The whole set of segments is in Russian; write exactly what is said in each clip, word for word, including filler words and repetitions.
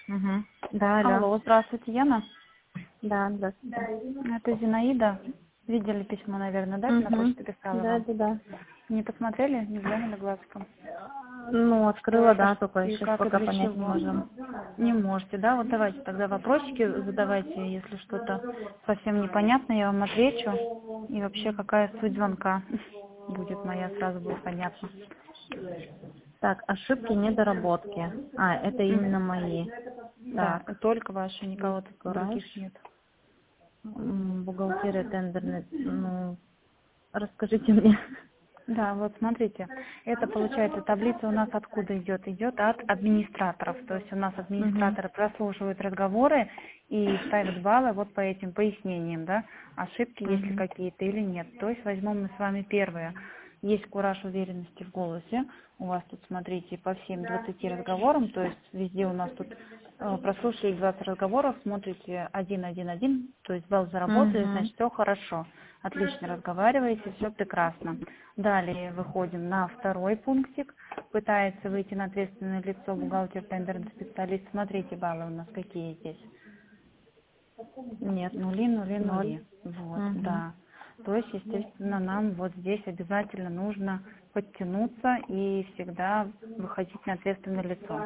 Угу. Да, алло. Алло, здравствуйте, Яна. Да, здравствуйте. Это Зинаида. Видели письмо, наверное, да? На Угу. почту писала Да, вам. да, да. Не посмотрели, не глянули глазком? Ну, открыла, да, только И еще как и пока для понять не чего? можем. Не можете, да? Вот давайте тогда вопросики задавайте, если что-то совсем непонятно, я вам отвечу. И вообще, какая суть звонка будет моя, сразу будет понятно. Так, ошибки, недоработки. А, это именно мои. Да, Так, только ваши, никого тут гараж, других нет. м, бухгалтерия, тендерный, ну, расскажите мне. Да, вот смотрите, это получается таблица у нас откуда идет? Идет от администраторов. То есть у нас Угу. администраторы прослушивают разговоры и ставят баллы вот по этим пояснениям, да, ошибки есть ли Угу. какие-то или нет. То есть возьмем мы с вами первое. Есть кураж уверенности в голосе. У вас тут, смотрите, по всем двадцати разговорам, то есть везде у нас тут э, прослушали двадцать разговоров, смотрите один, один, один, то есть балл заработали, Угу. значит все хорошо. Отлично разговариваете, все прекрасно. Далее выходим на второй пунктик. Пытается выйти на ответственное лицо бухгалтер, тендерный специалист. Смотрите, баллы у нас какие здесь. Нет. Нули, нули, Ноль. нули. Вот, Угу. да. То есть, естественно, нам вот здесь обязательно нужно подтянуться и всегда выходить на ответственное лицо.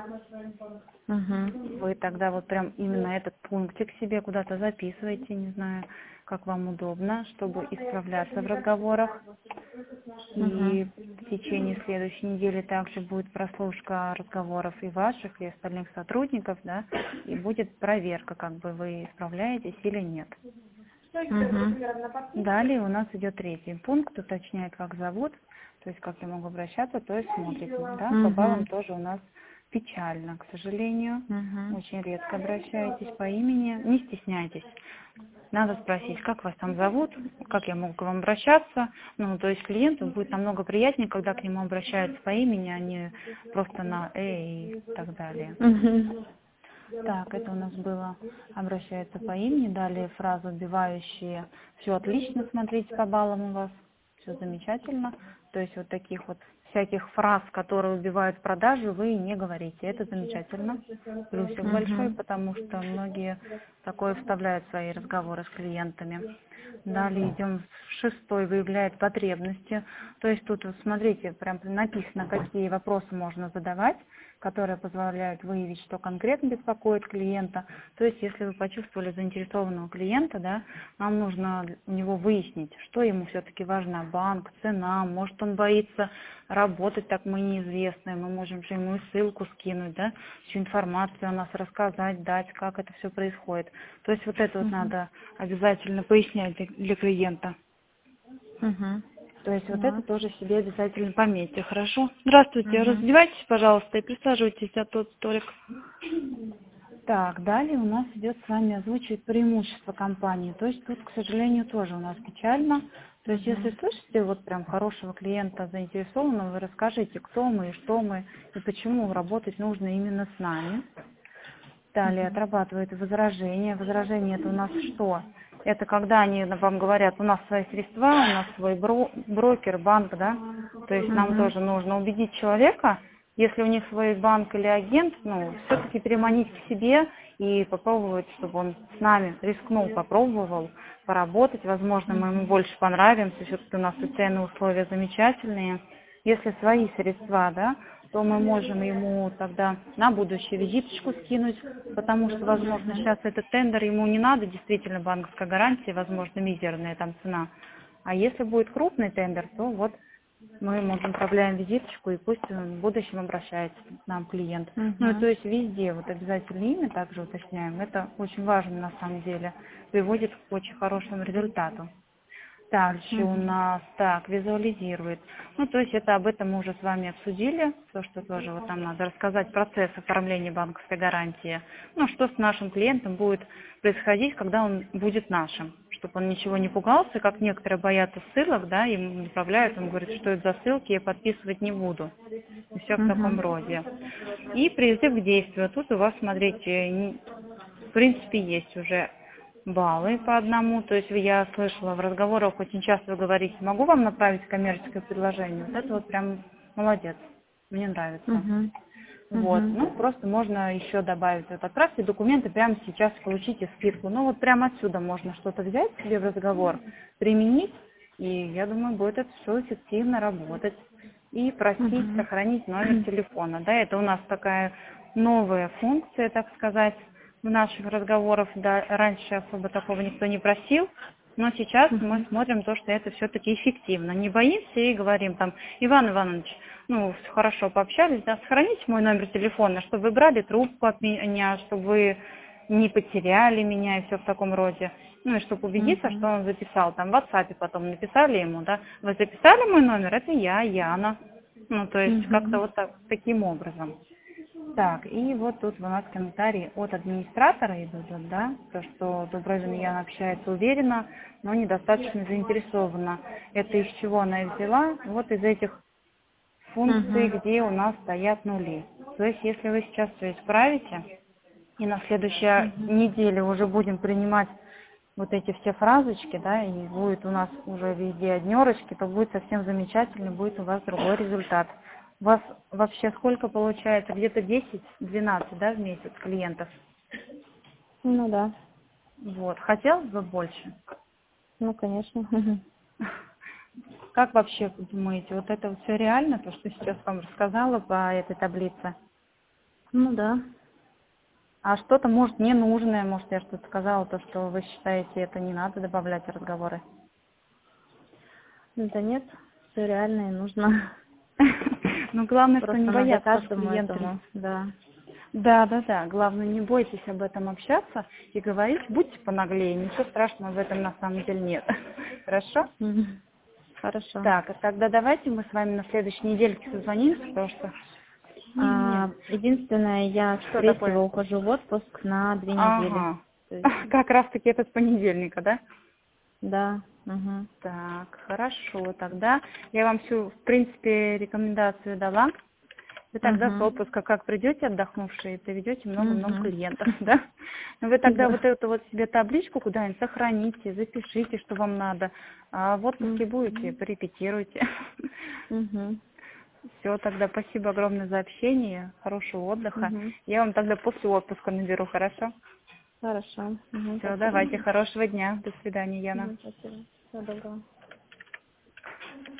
Угу. Вы тогда вот прям именно этот пунктик себе куда-то записываете, не знаю, как вам удобно, чтобы исправляться в разговорах. Угу. И в течение следующей недели также будет прослушка разговоров и ваших, и остальных сотрудников, да, и будет проверка, как бы вы справляетесь или нет. Угу. Далее у нас идет третий пункт, уточняет, как зовут, то есть как я могу обращаться, то есть смотрите, да, по баллам Угу. тоже у нас печально, к сожалению, Угу. очень редко обращаетесь по имени, не стесняйтесь. Надо спросить, как вас там зовут, как я могу к вам обращаться. Ну, то есть клиенту будет намного приятнее, когда к нему обращаются по имени, а не просто на «э» и так далее. Угу. Так, это у нас было обращается по имени. Далее фразы убивающие. Все отлично, смотрите, по баллам у вас. Все замечательно. То есть вот таких вот всяких фраз, которые убивают продажу, вы не говорите. Это замечательно. Плюсик большой, Угу. потому что многие такое вставляют в свои разговоры с клиентами. Далее идем в шестой, выявляет потребности. То есть тут вот смотрите, прям написано, какие вопросы можно задавать, которые позволяют выявить, что конкретно беспокоит клиента. То есть, если вы почувствовали заинтересованного клиента, да, нам нужно у него выяснить, что ему все-таки важно, банк, цена, может он боится работать, так мы неизвестные, мы можем же ему и ссылку скинуть, да, всю информацию о нас рассказать, дать, как это все происходит. То есть вот это вот Угу. надо обязательно пояснять для, для клиента. Угу. То есть вот это Поняла. тоже себе обязательно пометьте, хорошо? Здравствуйте, Угу. раздевайтесь, пожалуйста, и присаживайтесь за тот столик. Так, далее у нас идет с вами озвучивать преимущества компании. То есть тут, к сожалению, тоже у нас печально. То есть если Угу. слышите вот прям хорошего клиента заинтересованного, вы расскажите, кто мы и что мы, и почему работать нужно именно с нами. Далее Угу. отрабатывают возражения. Возражение это у нас что? Это когда они вам говорят, у нас свои средства, у нас свой бро- брокер, банк, да? То есть нам Угу. тоже нужно убедить человека, если у них свой банк или агент, ну, все-таки переманить к себе и попробовать, чтобы он с нами рискнул, попробовал поработать. Возможно, мы ему Угу. больше понравимся, все-таки у нас и ценные условия замечательные. Если свои средства, да, то мы можем ему тогда на будущее визиточку скинуть, потому что, возможно, Угу. сейчас этот тендер ему не надо, действительно, банковская гарантия, возможно, мизерная там цена. А если будет крупный тендер, то вот мы можем отправляем визиточку, и пусть в будущем обращается к нам клиент. Ну, и то Угу. есть везде вот обязательно имя также уточняем. Это очень важно на самом деле. Приводит к очень хорошему результату. Также у Угу. нас так визуализирует. Ну, то есть это об этом мы уже с вами обсудили, то, что тоже вот там надо рассказать процесс оформления банковской гарантии. Ну, что с нашим клиентом будет происходить, когда он будет нашим, чтобы он ничего не пугался, как некоторые боятся ссылок, да, им направляют, он говорит, что это за ссылки, я подписывать не буду. И все в таком Угу. роде. И призыв к действию. Тут у вас, смотрите, не- в принципе, есть уже баллы по одному. То есть я слышала в разговорах, очень часто вы говорите, могу вам направить коммерческое предложение? Вот это вот прям молодец, мне нравится. Угу. Вот, Мгм. ну, просто можно еще добавить. Вот отправьте документы прямо сейчас, получите скидку. Ну, вот прямо отсюда можно что-то взять себе в разговор, применить, и я думаю, будет это все эффективно работать. И просить Мгм. сохранить номер телефона. Да, это у нас такая новая функция, так сказать, в наших разговорах. Да, раньше особо такого никто не просил. Но сейчас мы Мгм. смотрим то, что это все-таки эффективно. Не боимся и говорим там: Иван Иванович, ну, хорошо пообщались, да, сохраните мой номер телефона, чтобы вы брали трубку от меня, чтобы вы не потеряли меня и все в таком роде. Ну, и чтобы убедиться, что Мгм. он записал, там, в WhatsApp потом написали ему, да, вы записали мой номер, это я, Яна. Ну, то есть как-то Мгм. вот так, таким образом. Так, и вот тут у нас комментарии от администратора идут, да, то, что Дубровина Яна общается уверенно, но недостаточно заинтересована. Это из чего она и взяла? Вот из этих функций, Мгм. где у нас стоят нули. То есть, если вы сейчас все исправите, и на следующей Мгм. неделе уже будем принимать вот эти все фразочки, да, и будет у нас уже везде однерочки, то будет совсем замечательно, будет у вас другой результат. У вас вообще сколько получается? Где-то десять-двенадцать, да, в месяц клиентов? Ну да. Вот. Хотелось бы больше? Ну, конечно. Мгм. Как вообще вы думаете, вот это вот все реально, то, что сейчас вам рассказала по этой таблице? Ну да. А что-то, может, ненужное, может, я что-то сказала, то, что вы считаете, это не надо добавлять в разговоры? Да нет, все реально и нужно. Ну, главное, что не Просто надо бояться с каждому клиентами. этому, да. Да, да, да. Главное, не бойтесь об этом общаться и говорить, будьте понаглее. Ничего страшного в этом на самом деле нет. Хорошо? Мгм. Хорошо. Так, а тогда давайте мы с вами на следующей недельке созвонимся, потому что... Не-не-не. А, единственное, я с Что третьего такое? ухожу в отпуск на две недели. Ага. То есть, Как раз-таки это с понедельника, да? да. Угу. Так, хорошо. Тогда я вам всю, в принципе, рекомендацию дала. Вы тогда с Угу. отпуска, как придете отдохнувшие, приведете много-много Угу. клиентов, да? Но вы тогда вот Да. эту вот себе табличку куда-нибудь сохраните, запишите, что вам надо. А в отпуске будете, Угу. порепетируйте. Угу. Все, тогда спасибо огромное за общение, хорошего отдыха. Угу. Я вам тогда после отпуска наберу, хорошо? Хорошо. Угу. Все, Спасибо. давайте, хорошего дня. До свидания, Яна. Мгм. Спасибо. Всего доброго.